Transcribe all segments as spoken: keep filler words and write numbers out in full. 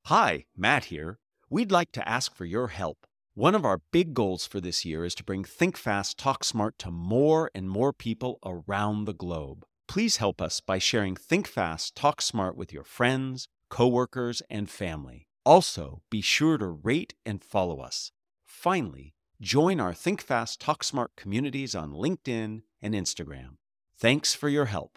Hi, Matt here. We'd like to ask for your help. One of our big goals for this year is to bring Think Fast, Talk Smart to more and more people around the globe. Please help us by sharing Think Fast, Talk Smart with your friends, coworkers, and family. Also, be sure to rate and follow us. Finally, join our Think Fast, Talk Smart communities on LinkedIn and Instagram. Thanks for your help.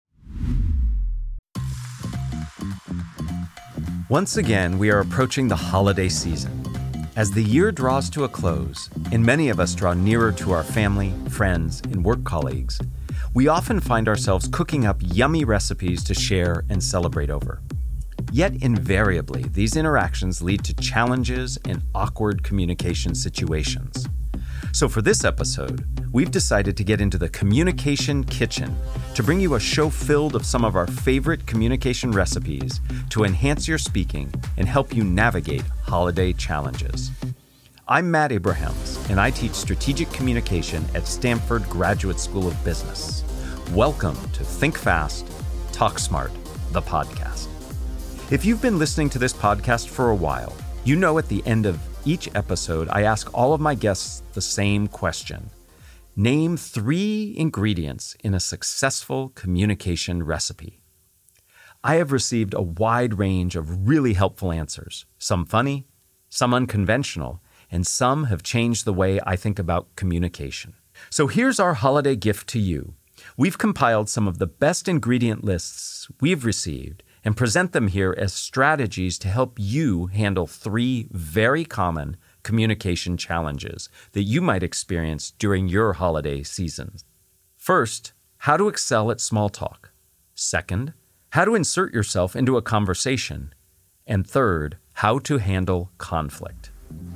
Once again, we are approaching the holiday season. As the year draws to a close, and many of us draw nearer to our family, friends, and work colleagues, we often find ourselves cooking up yummy recipes to share and celebrate over. Yet invariably, these interactions lead to challenges and awkward communication situations. So for this episode, we've decided to get into the communication kitchen to bring you a show filled of some of our favorite communication recipes to enhance your speaking and help you navigate holiday challenges. I'm Matt Abrahams, and I teach strategic communication at Stanford Graduate School of Business. Welcome to Think Fast, Talk Smart, the podcast. If you've been listening to this podcast for a while, you know at the end of each episode, I ask all of my guests the same question. Name three ingredients in a successful communication recipe. I have received a wide range of really helpful answers, some funny, some unconventional, and some have changed the way I think about communication. So here's our holiday gift to you. We've compiled some of the best ingredient lists we've received and present them here as strategies to help you handle three very common communication challenges that you might experience during your holiday season. First, how to excel at small talk. Second, how to insert yourself into a conversation. And third, how to handle conflict.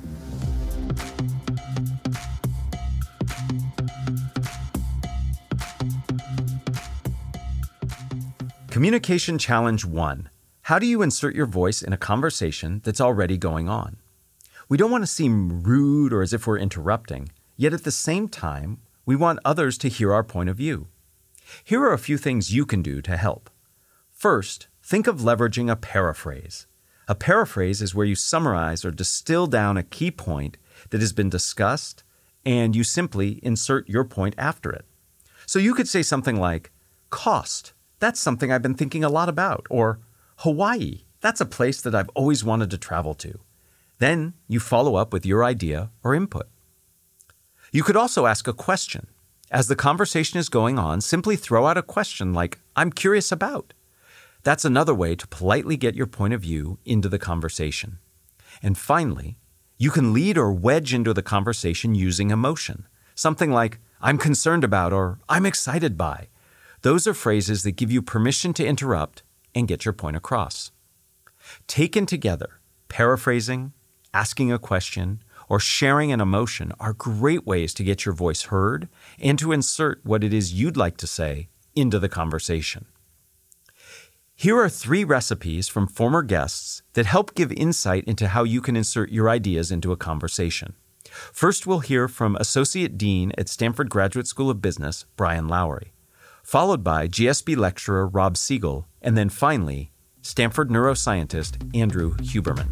Communication Challenge one. How do you insert your voice in a conversation that's already going on? We don't want to seem rude or as if we're interrupting, yet at the same time, we want others to hear our point of view. Here are a few things you can do to help. First, think of leveraging a paraphrase. A paraphrase is where you summarize or distill down a key point that has been discussed, and you simply insert your point after it. So you could say something like, cost. That's something I've been thinking a lot about. Or Hawaii. That's a place that I've always wanted to travel to. Then you follow up with your idea or input. You could also ask a question. As the conversation is going on, simply throw out a question like, I'm curious about. That's another way to politely get your point of view into the conversation. And finally, you can lead or wedge into the conversation using emotion. Something like, I'm concerned about or I'm excited by. Those are phrases that give you permission to interrupt and get your point across. Taken together, paraphrasing, asking a question, or sharing an emotion are great ways to get your voice heard and to insert what it is you'd like to say into the conversation. Here are three recipes from former guests that help give insight into how you can insert your ideas into a conversation. First, we'll hear from Associate Dean at Stanford Graduate School of Business, Brian Lowry, followed by G S B lecturer Rob Siegel, and then finally, Stanford neuroscientist Andrew Huberman.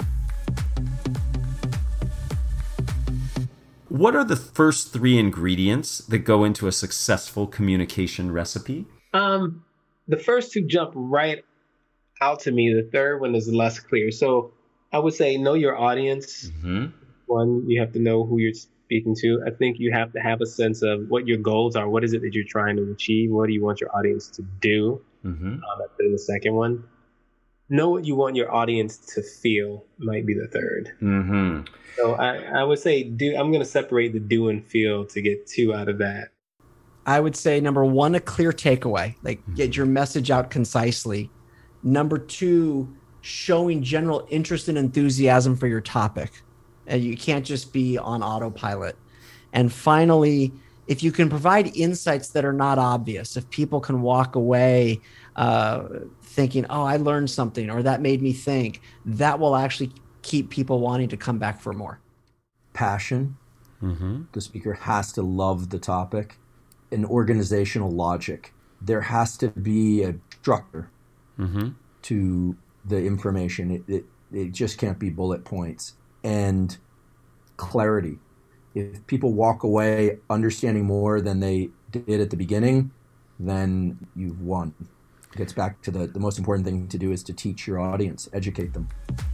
What are the first three ingredients that go into a successful communication recipe? Um, the first two jump right out to me. The third one is less clear. So I would say know your audience. Mm-hmm. One, you have to know who you're speaking to. I think you have to have a sense of what your goals are. What is it that you're trying to achieve? What do you want your audience to do? Mm-hmm. Um, that's been the second one. Know what you want your audience to feel might be the third. Mm-hmm. So I, I would say do. I'm going to separate the do and feel to get two out of that. I would say number one, a clear takeaway, like get your message out concisely. Number two, showing general interest and enthusiasm for your topic. And you can't just be on autopilot. And finally, if you can provide insights that are not obvious, if people can walk away uh, thinking, oh, I learned something, or that made me think, that will actually keep people wanting to come back for more. Passion. Mm-hmm. The speaker has to love the topic. An organizational logic. There has to be a structure mm-hmm. to the information. It, it It just can't be bullet points. And clarity. If people walk away understanding more than they did at the beginning, then you've won. It gets back to the, the most important thing to do is to teach your audience, educate them.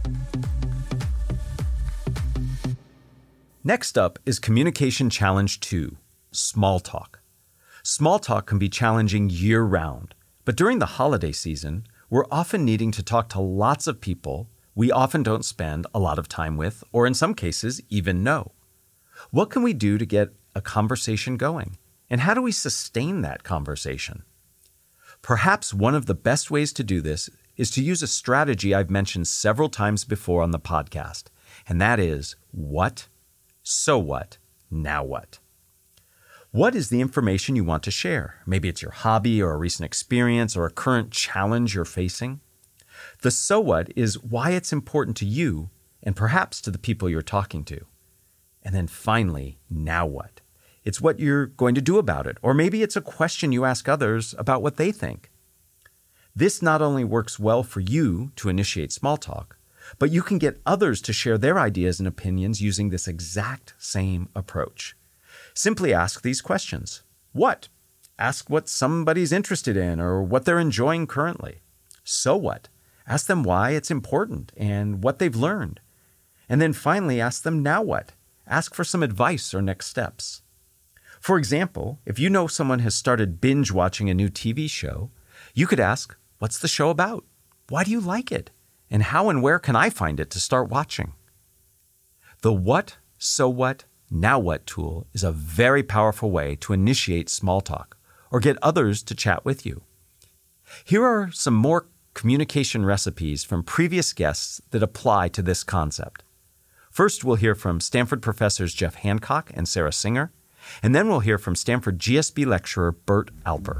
Next up is Communication Challenge two, Small Talk. Small talk can be challenging year-round, but during the holiday season, we're often needing to talk to lots of people we often don't spend a lot of time with, or in some cases, even know. What can we do to get a conversation going? And how do we sustain that conversation? Perhaps one of the best ways to do this is to use a strategy I've mentioned several times before on the podcast, and that is what, so what, now what? What is the information you want to share? Maybe it's your hobby or a recent experience or a current challenge you're facing. The so what is why it's important to you and perhaps to the people you're talking to. And then finally, now what? It's what you're going to do about it, or maybe it's a question you ask others about what they think. This not only works well for you to initiate small talk, but you can get others to share their ideas and opinions using this exact same approach. Simply ask these questions. What? Ask what somebody's interested in or what they're enjoying currently. So what? Ask them why it's important and what they've learned. And then finally, ask them now what? Ask for some advice or next steps. For example, if you know someone has started binge watching a new T V show, you could ask, what's the show about? Why do you like it? And how and where can I find it to start watching? The what, so what, now what tool is a very powerful way to initiate small talk or get others to chat with you. Here are some more communication recipes from previous guests that apply to this concept. First, we'll hear from Stanford professors Jeff Hancock and Sarah Singer, and then we'll hear from Stanford G S B lecturer Bert Alper.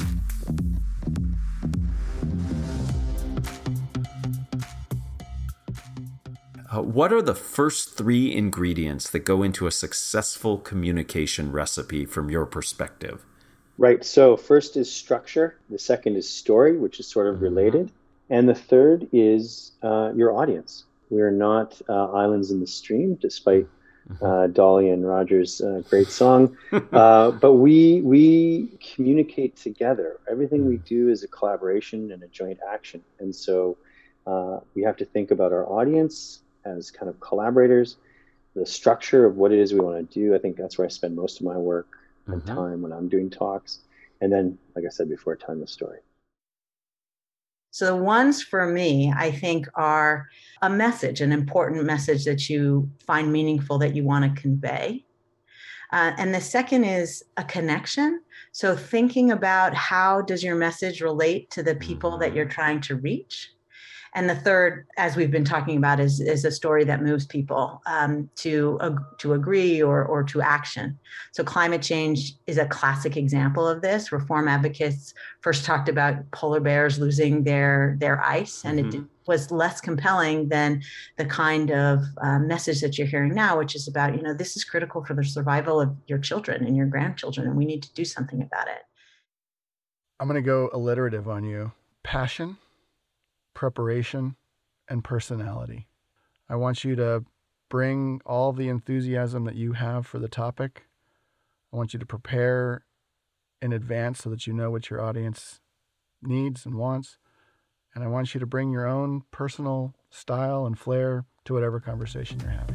Uh, what are the first three ingredients that go into a successful communication recipe from your perspective? Right. So first is structure. The second is story, which is sort of related. And the third is uh, your audience. We are not uh, islands in the stream, despite uh, Dolly and Roger's uh, great song. Uh, but we we communicate together. Everything we do is a collaboration and a joint action. And so uh, we have to think about our audience as kind of collaborators, the structure of what it is we want to do. I think that's where I spend most of my work and mm-hmm. time when I'm doing talks. And then, like I said before, telling the story. So the ones for me, I think, are a message, an important message that you find meaningful that you want to convey. Uh, and the second is a connection. So thinking about how does your message relate to the people that you're trying to reach. And the third, as we've been talking about, is, is a story that moves people um, to, uh, to agree or, or to action. So climate change is a classic example of this. Reform advocates first talked about polar bears losing their, their ice, and mm-hmm. it was less compelling than the kind of uh, message that you're hearing now, which is about, you know, this is critical for the survival of your children and your grandchildren, and we need to do something about it. I'm going to go alliterative on you. Passion, preparation, and personality. I want you to bring all the enthusiasm that you have for the topic. I want you to prepare in advance so that you know what your audience needs and wants. And I want you to bring your own personal style and flair to whatever conversation you're having.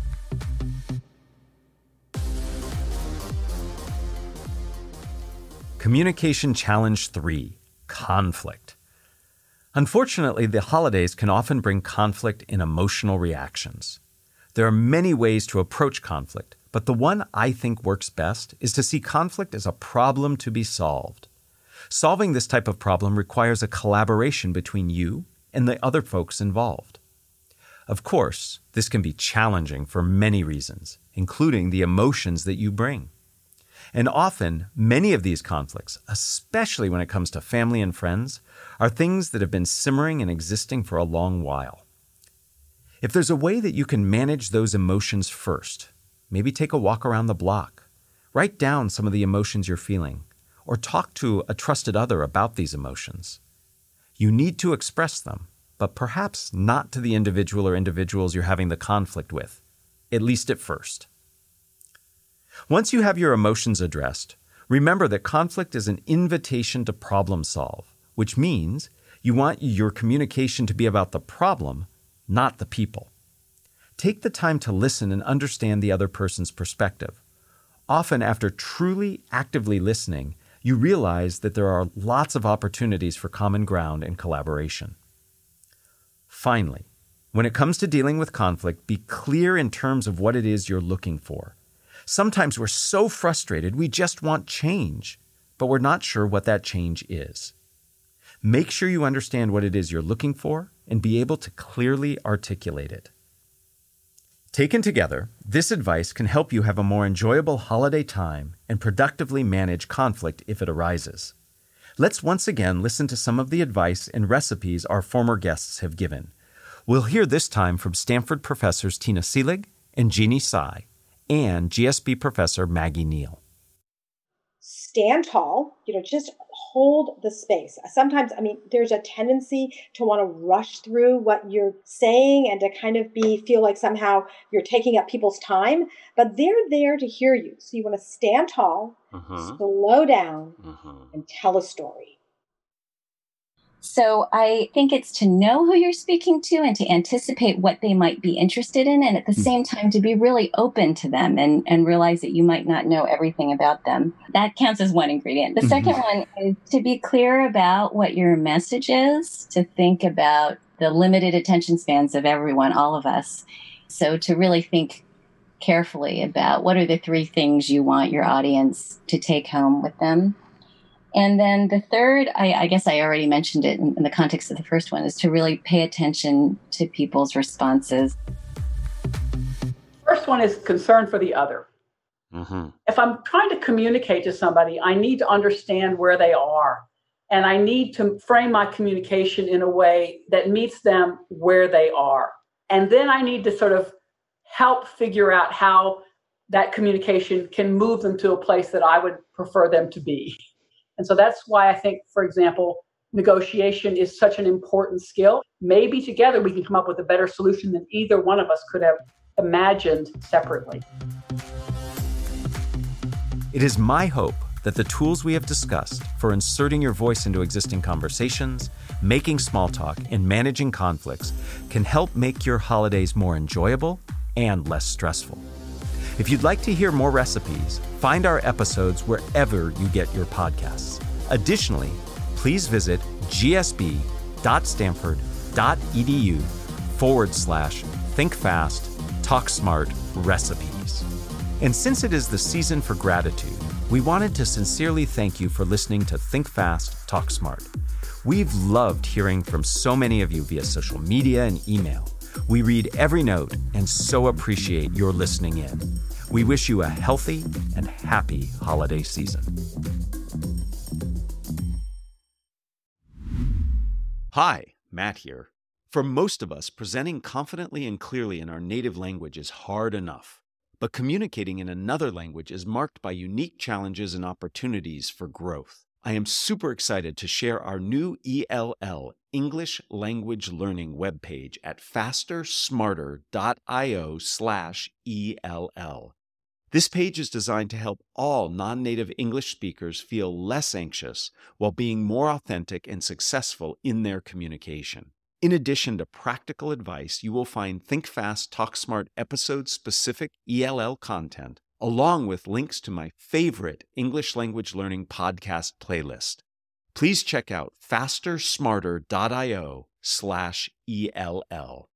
Communication Challenge three, Conflict. Unfortunately, the holidays can often bring conflict in emotional reactions. There are many ways to approach conflict, but the one I think works best is to see conflict as a problem to be solved. Solving this type of problem requires a collaboration between you and the other folks involved. Of course, this can be challenging for many reasons, including the emotions that you bring. And often, many of these conflicts, especially when it comes to family and friends, are things that have been simmering and existing for a long while. If there's a way that you can manage those emotions first, maybe take a walk around the block, write down some of the emotions you're feeling, or talk to a trusted other about these emotions. You need to express them, but perhaps not to the individual or individuals you're having the conflict with, at least at first. Once you have your emotions addressed, remember that conflict is an invitation to problem solve, which means you want your communication to be about the problem, not the people. Take the time to listen and understand the other person's perspective. Often, after truly actively listening, you realize that there are lots of opportunities for common ground and collaboration. Finally, when it comes to dealing with conflict, be clear in terms of what it is you're looking for. Sometimes we're so frustrated we just want change, but we're not sure what that change is. Make sure you understand what it is you're looking for and be able to clearly articulate it. Taken together, this advice can help you have a more enjoyable holiday time and productively manage conflict if it arises. Let's once again listen to some of the advice and recipes our former guests have given. We'll hear this time from Stanford professors Tina Seelig and Jeannie Tsai, and G S B professor Maggie Neal. Stand tall, you know, just hold the space. Sometimes, I mean, there's a tendency to want to rush through what you're saying and to kind of be, feel like somehow you're taking up people's time, but they're there to hear you. So you want to stand tall, uh-huh. slow down, uh-huh. and tell a story. So I think it's to know who you're speaking to and to anticipate what they might be interested in, and at the same time to be really open to them and, and realize that you might not know everything about them. That counts as one ingredient. The second one is to be clear about what your message is, to think about the limited attention spans of everyone, all of us. So to really think carefully about what are the three things you want your audience to take home with them. And then the third, I, I guess I already mentioned it in, in the context of the first one, is to really pay attention to people's responses. First one is concern for the other. Mm-hmm. If I'm trying to communicate to somebody, I need to understand where they are. And I need to frame my communication in a way that meets them where they are. And then I need to sort of help figure out how that communication can move them to a place that I would prefer them to be. And so that's why I think, for example, negotiation is such an important skill. Maybe together we can come up with a better solution than either one of us could have imagined separately. It is my hope that the tools we have discussed for inserting your voice into existing conversations, making small talk, and managing conflicts can help make your holidays more enjoyable and less stressful. If you'd like to hear more recipes, find our episodes wherever you get your podcasts. Additionally, please visit gsb.stanford.edu forward slash thinkfast, talksmart recipes. And since it is the season for gratitude, we wanted to sincerely thank you for listening to Think Fast, Talk Smart. We've loved hearing from so many of you via social media and email. We read every note and so appreciate your listening in. We wish you a healthy and happy holiday season. Hi, Matt here. For most of us, presenting confidently and clearly in our native language is hard enough. But communicating in another language is marked by unique challenges and opportunities for growth. I am super excited to share our new E L L, English Language Learning webpage at fastersmarter.io slash ELL. This page is designed to help all non-native English speakers feel less anxious while being more authentic and successful in their communication. In addition to practical advice, you will find Think Fast, Talk Smart episode-specific E L L content, along with links to my favorite English language learning podcast playlist. Please check out fastersmarter.io slash ELL.